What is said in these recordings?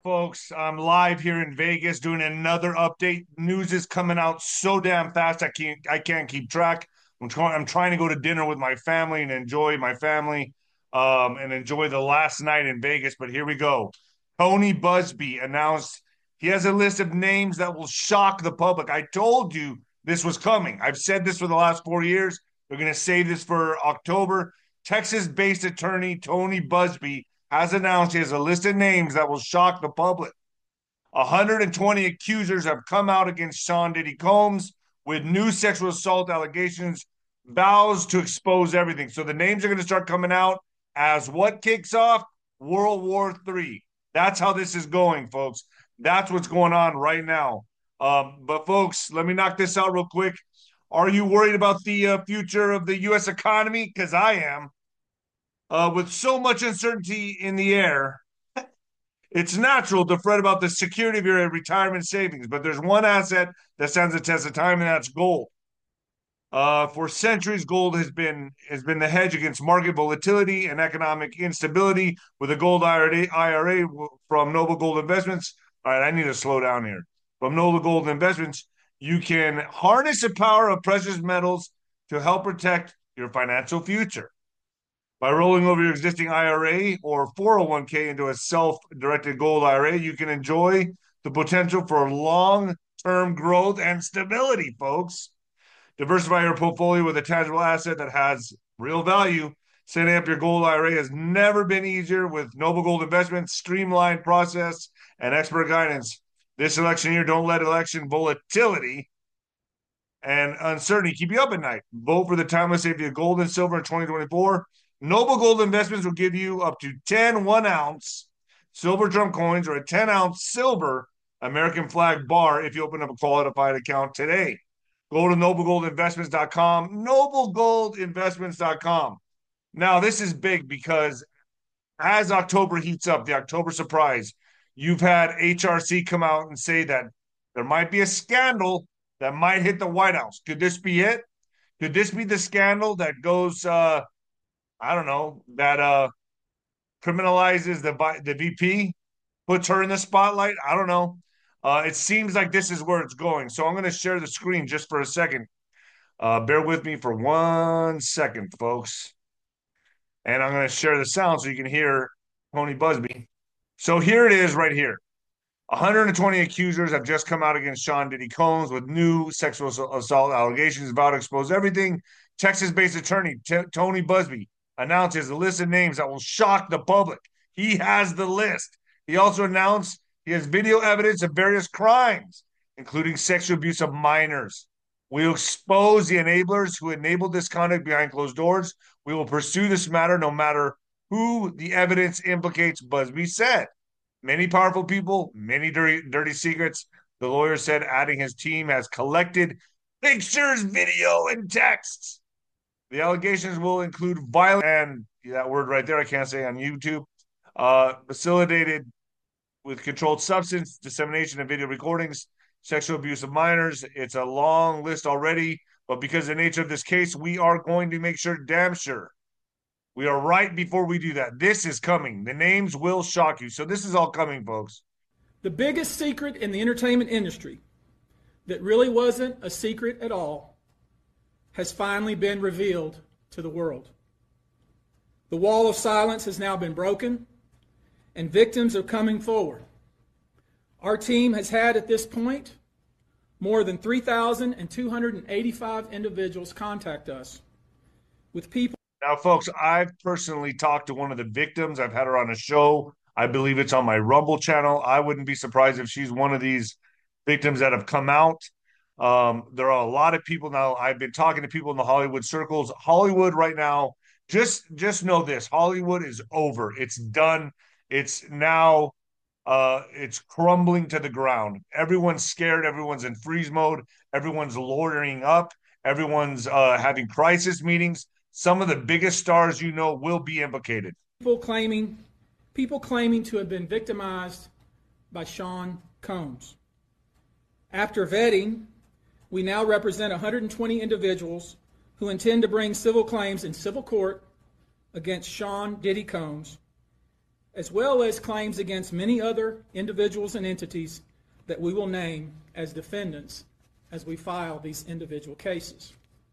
folks? I'm live here in Vegas doing another update. News is coming out so damn fast I can't keep track. I'm trying to go to dinner with my family and enjoy my family and enjoy the last night in Vegas. But here we go. Tony Busby announced he has a list of names that will shock the public. I told you this was coming. I've said this for the last 4 years. They're going to save this for October. Texas-based attorney Tony Busby has announced he has a list of names that will shock the public. 120 accusers have come out against Sean Diddy Combs with new sexual assault allegations, vows to expose everything. So the names are going to start coming out as what kicks off? World War III. That's how this is going, folks. That's what's going on right now. But folks, let me knock this out real quick. Are you worried about the future of the U.S. economy? Because I am. With so much uncertainty in the air, it's natural to fret about the security of your retirement savings. But there's one asset that stands the test of time, and that's gold. For centuries, gold has been the hedge against market volatility and economic instability. With a gold IRA from Noble Gold Investments, all right, I need to slow down here. From Noble Gold Investments, you can harness the power of precious metals to help protect your financial future. By rolling over your existing IRA or 401k into a self-directed gold IRA, you can enjoy the potential for long-term growth and stability, folks. Diversify your portfolio with a tangible asset that has real value. Setting up your gold IRA has never been easier with Noble Gold Investments, streamlined process, and expert guidance. This election year, don't let election volatility and uncertainty keep you up at night. Vote for the timeless safety of gold and silver in 2024. Noble Gold Investments will give you up to 10 1-ounce silver drum coins or a 10-ounce silver American flag bar if you open up a qualified account today. Go to noblegoldinvestments.com, noblegoldinvestments.com. Now, this is big because as October heats up, the October surprise, you've had HRC come out and say that there might be a scandal that might hit the White House. Could this be it? Could this be the scandal that goes, I don't know, that criminalizes the VP, puts her in the spotlight? I don't know. It seems like this is where it's going. So I'm going to share the screen just for a second. Bear with me for 1 second, folks. And I'm going to share the sound so you can hear Tony Busby. So here it is right here. 120 accusers have just come out against Sean Diddy Combs with new sexual assault allegations about to expose everything. Texas-based attorney Tony Busby announces a list of names that will shock the public. He has the list. He also announced he has video evidence of various crimes, including sexual abuse of minors. We will expose the enablers who enabled this conduct behind closed doors. We will pursue this matter no matter who the evidence implicates, Busby said. Many powerful people, many dirty secrets, the lawyer said, adding his team has collected pictures, video, and texts. The allegations will include violence, and that word right there I can't say on YouTube, facilitated with controlled substance, dissemination of video recordings, sexual abuse of minors. It's a long list already, but because of the nature of this case, we are going to make sure, damn sure, we are right before we do that. This is coming. The names will shock you. So this is all coming, folks. The biggest secret in the entertainment industry that really wasn't a secret at all has finally been revealed to the world. The wall of silence has now been broken, and victims are coming forward. Our team has had at this point more than 3,285 individuals contact us with people. Now, folks, I've personally talked to one of the victims. I've had her on a show. I believe it's on my Rumble channel. I wouldn't be surprised if she's one of these victims that have come out. There are a lot of people now. I've been talking to people in the Hollywood circles. Hollywood right now, just know this. Hollywood is over. It's done. It's now it's crumbling to the ground. Everyone's scared. Everyone's in freeze mode. Everyone's lawyering up. Everyone's having crisis meetings. Some of the biggest stars you know will be implicated. People claiming to have been victimized by Sean Combs. After vetting, we now represent 120 individuals who intend to bring civil claims in civil court against Sean Diddy Combs, as well as claims against many other individuals and entities that we will name as defendants as we file these individual cases.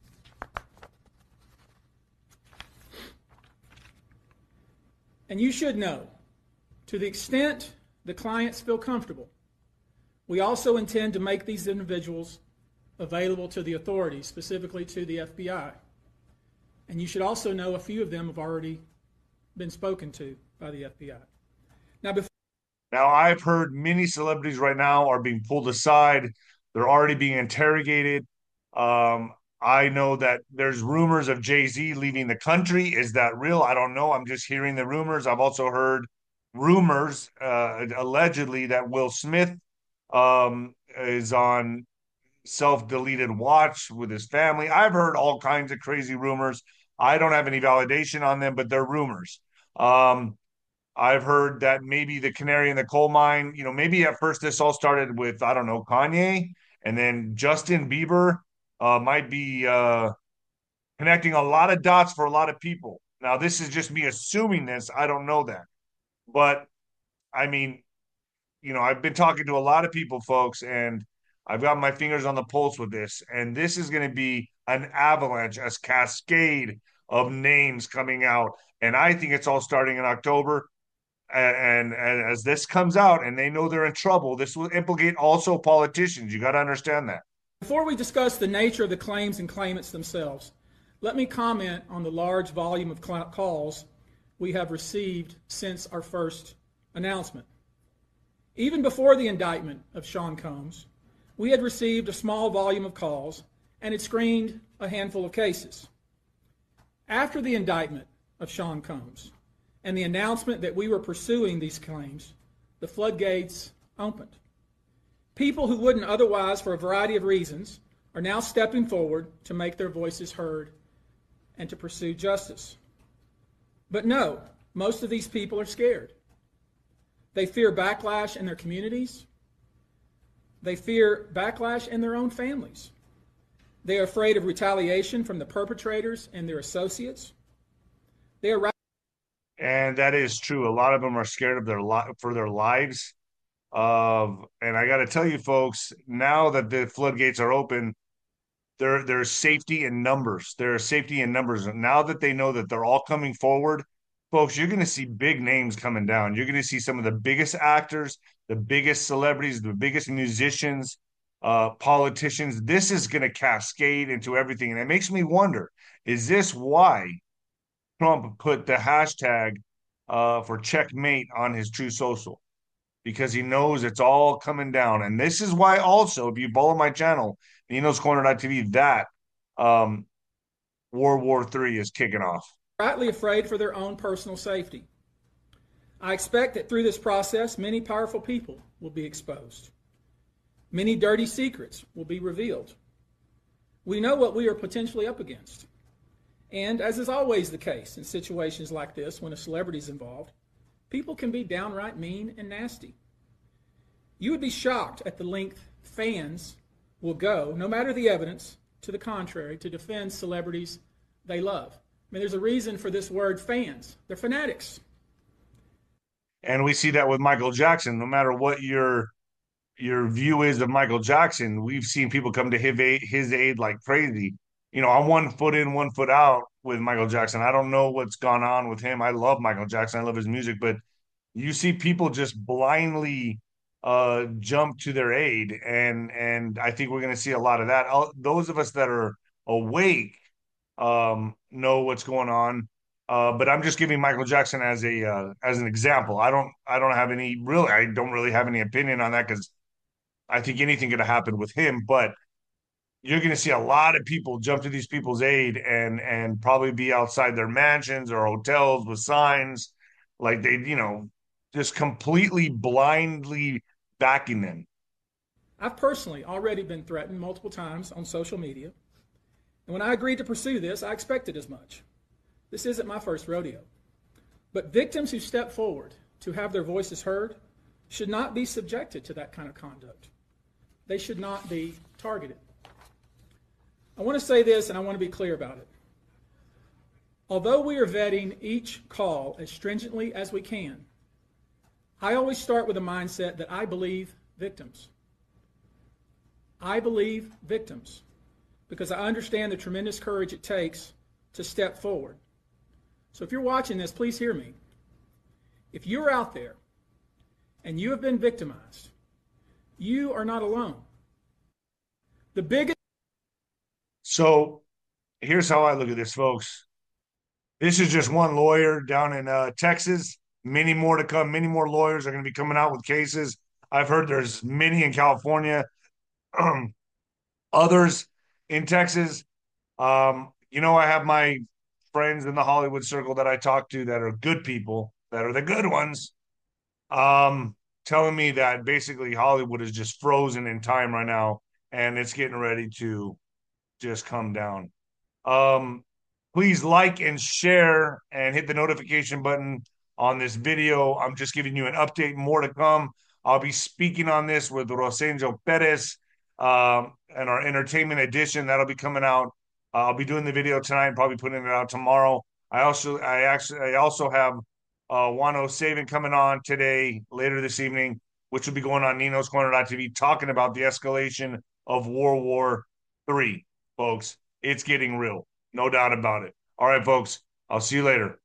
And you should know, to the extent the clients feel comfortable, we also intend to make these individuals available to the authorities, specifically to the FBI. And you should also know a few of them have already been spoken to by the FBI. Now, I've heard many celebrities right now are being pulled aside. They're already being interrogated. I know that there's rumors of Jay-Z leaving the country. Is that real? I don't know. I'm just hearing the rumors. I've also heard rumors, allegedly, that Will Smith is on self-deleted watch with his family. I've heard all kinds of crazy rumors. I don't have any validation on them, but they're rumors. I've heard that maybe the canary in the coal mine, maybe at first this all started with, I don't know, Kanye, and then Justin Bieber might be connecting a lot of dots for a lot of people. Now, this is just me assuming this. I don't know that. But, I mean, I've been talking to a lot of people, folks, and I've got my fingers on the pulse with this. And this is going to be an avalanche, a cascade of names coming out. And I think it's all starting in October. And as this comes out and they know they're in trouble, this will implicate also politicians. You got to understand that. Before we discuss the nature of the claims and claimants themselves, let me comment on the large volume of calls we have received since our first announcement. Even before the indictment of Sean Combs, we had received a small volume of calls and had screened a handful of cases. After the indictment of Sean Combs and the announcement that we were pursuing these claims, the floodgates opened. People who wouldn't otherwise, for a variety of reasons, are now stepping forward to make their voices heard and to pursue justice. But no, most of these people are scared. They fear backlash in their communities. They fear backlash in their own families. They are afraid of retaliation from the perpetrators and their associates. They are. And that is true. A lot of them are scared of for their lives. And I got to tell you, folks, now that the floodgates are open, there's safety in numbers. There is safety in numbers. And now that they know that they're all coming forward, folks, you're going to see big names coming down. You're going to see some of the biggest actors, the biggest celebrities, the biggest musicians, politicians. This is going to cascade into everything. And it makes me wonder, is this why Trump put the hashtag for checkmate on his True Social? Because he knows it's all coming down. And this is why also, if you follow my channel, Nino'sCorner.tv, that World War III is kicking off. Rightly afraid for their own personal safety. I expect that through this process, many powerful people will be exposed. Many dirty secrets will be revealed. We know what we are potentially up against. And as is always the case in situations like this, when a celebrity is involved, people can be downright mean and nasty. You would be shocked at the length fans will go, no matter the evidence to the contrary, to defend celebrities they love. I mean, there's a reason for this word fans. They're fanatics. And we see that with Michael Jackson. No matter what your view is of Michael Jackson, we've seen people come to his aid like crazy. I'm 1 foot in, 1 foot out with Michael Jackson. I don't know what's gone on with him. I love Michael Jackson. I love his music, but you see people just blindly jump to their aid, and I think we're going to see a lot of that. Those of us that are awake know what's going on. But I'm just giving Michael Jackson as an example. I don't really have any opinion on that, because I think anything could have happened with him. But you're going to see a lot of people jump to these people's aid and probably be outside their mansions or hotels with signs like they, just completely blindly backing them. I've personally already been threatened multiple times on social media. And when I agreed to pursue this, I expected as much. This isn't my first rodeo. But victims who step forward to have their voices heard should not be subjected to that kind of conduct. They should not be targeted. I want to say this, and I want to be clear about it. Although we are vetting each call as stringently as we can, I always start with a mindset that I believe victims. I believe victims because I understand the tremendous courage it takes to step forward. So if you're watching this, please hear me. If you're out there and you have been victimized, you are not alone. The biggest. So here's how I look at this, folks. This is just one lawyer down in Texas. Many more to come. Many more lawyers are going to be coming out with cases. I've heard there's many in California, others in Texas. I have my friends in the Hollywood circle that I talk to that are good people, that are the good ones, telling me that basically Hollywood is just frozen in time right now and it's getting ready to just come down. Um, Please like and share and hit the notification button on this video. I'm just giving you an update, more to come. I'll be speaking on this with Rosenjo Perez and our entertainment edition. That'll be coming out. I'll be doing the video tonight, probably putting it out tomorrow. I also have Wano Saban coming on today, later this evening, which will be going on Nino's Corner.tv, talking about the escalation of World War III, folks. It's getting real. No doubt about it. All right, folks. I'll see you later.